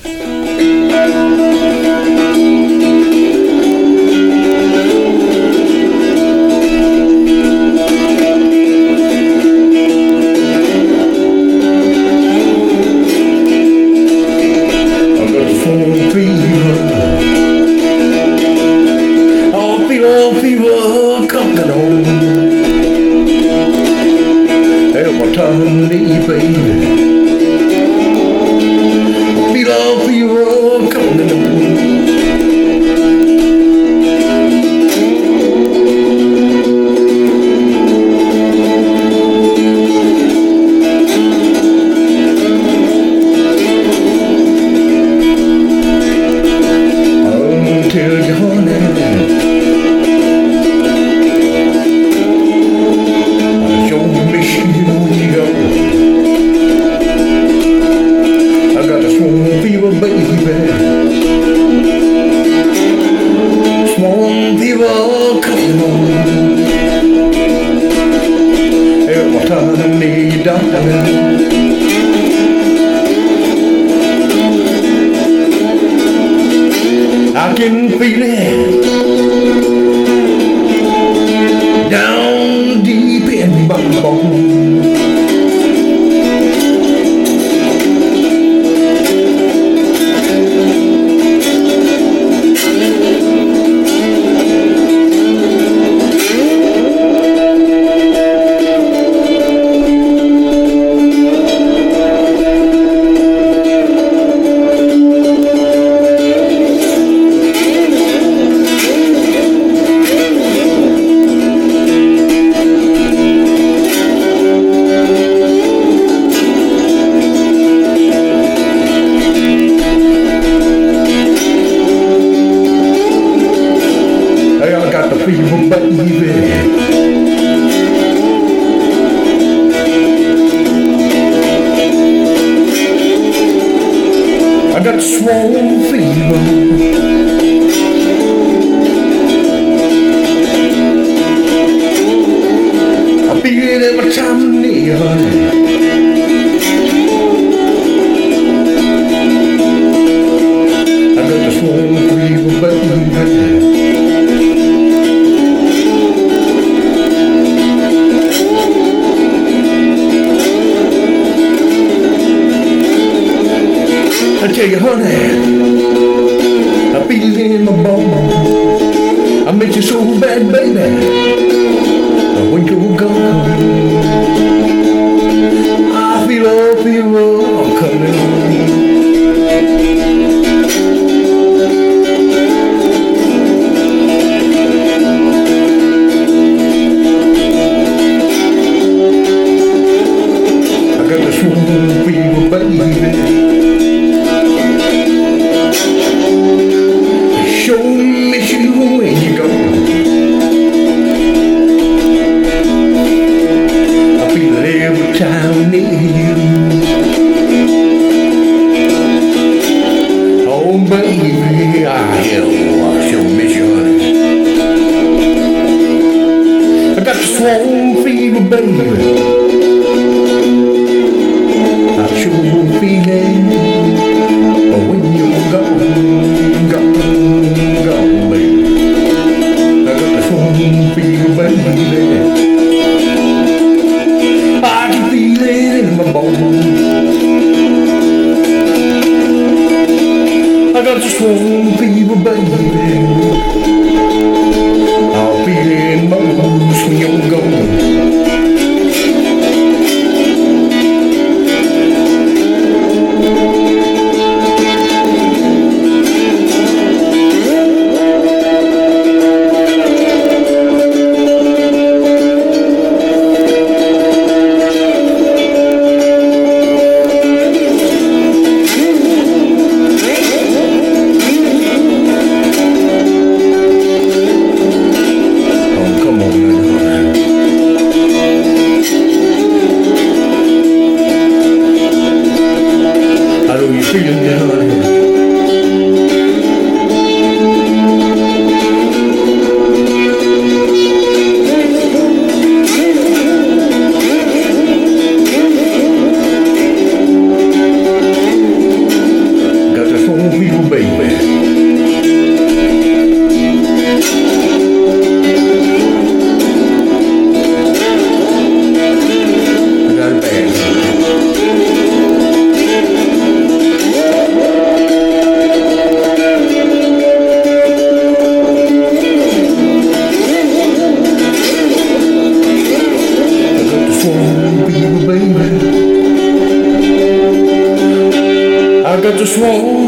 I can feel it down deep in my bones. Fever, baby. I got swollen fever. I feel it every time I'm near, honey. I got the swollen fever, baby. I tell you, honey, I feel it in my bones. I miss you so bad, baby. When you're gone, I feel all coming on. I got this one fever, baby. Show me you when you go. I feel it every time near you. Oh baby, I sure miss you, honey. I got the swollen fever, baby. I sure feel it when you're gone, gone, baby. I got the swollen fever, baby. I can feel it in my bones. I got the swollen fever, baby. I'll feel it in my bones when you're gone. Feeling it, honey. Got this song for you, baby. I got it bad. I got the swan